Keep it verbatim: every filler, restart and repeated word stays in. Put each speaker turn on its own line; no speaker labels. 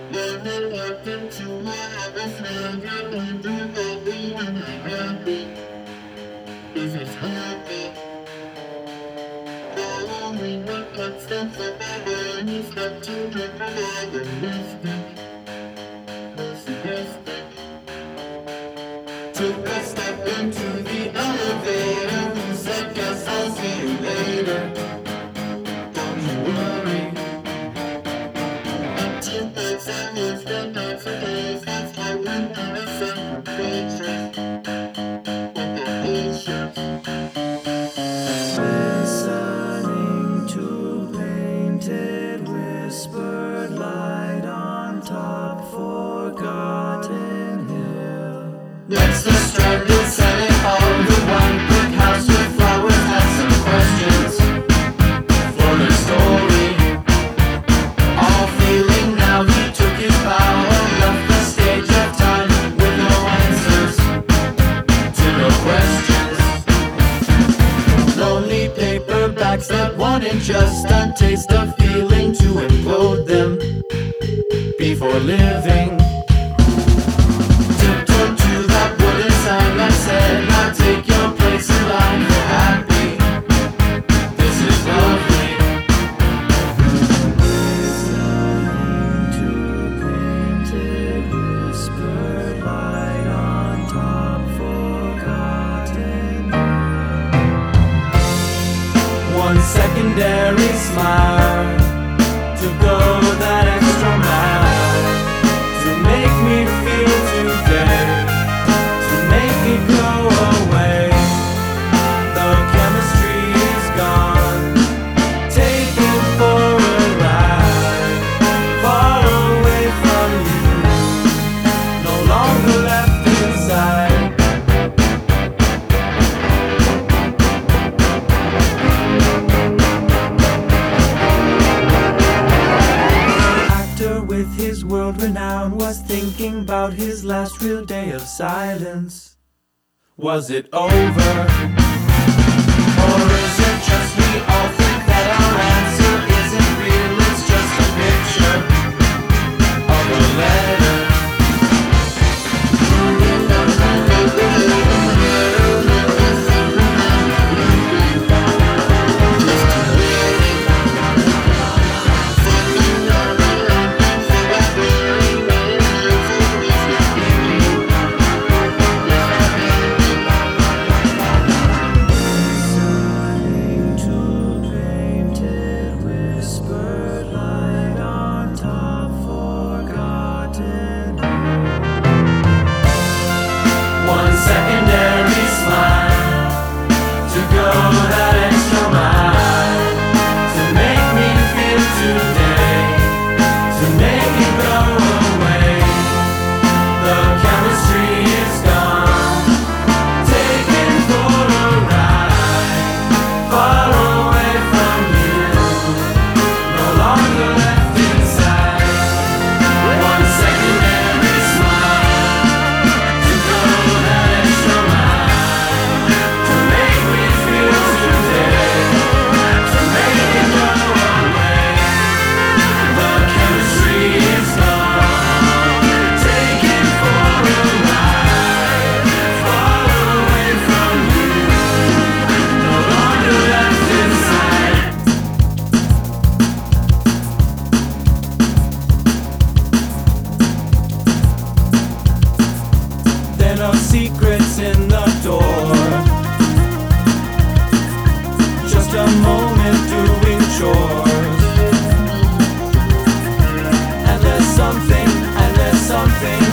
When it happened to my other friend, and we do happy when I'm happy. This is happy. The only one that steps up my brain is not to drink my dog and mystic. Mystic. Took a step into the elevator. He said, guess I'll see you later. Don't you worry. Two things I live the night for days. That's why we do the same pictures. With the patience.
Listening to painted whispered light on top forgotten hill.
Next to stranded setting home, the one brick house with flowers has some questions for the story. All feeling now he took his bow and left the stage of time with no answers to no questions. Lonely paperbacks that wanted just a taste of feeling to implode them before living. Tiptoed to that wooden sign that said, now take your place in line for happy. This is lovely.
Listening to painted whispered light on top forgotten hill. One secondary smile to go that extra mile to make me feel today, to make it go away. The chemistry is gone, taken for a ride, far away from you, no longer left inside. Actor with his world renown was thinking about his last real day of silence. Was it over? Or is it just we all think that our answer isn't real, it's just a picture of a letter? Listening to painted whispered light on top forgotten hill. One secondary smile to go that extra mile, to make me feel today, to make it go away. The chemistry is gone, taken for a ride, far away from you, no longer left inside. One secondary smile to go that extra mile, to make me feel today, to make it go away. The chemistry is gone, taken for a ride, far away from you, no longer left inside. There are no secrets in the door, just a moment doing chores. And there's something, and there's something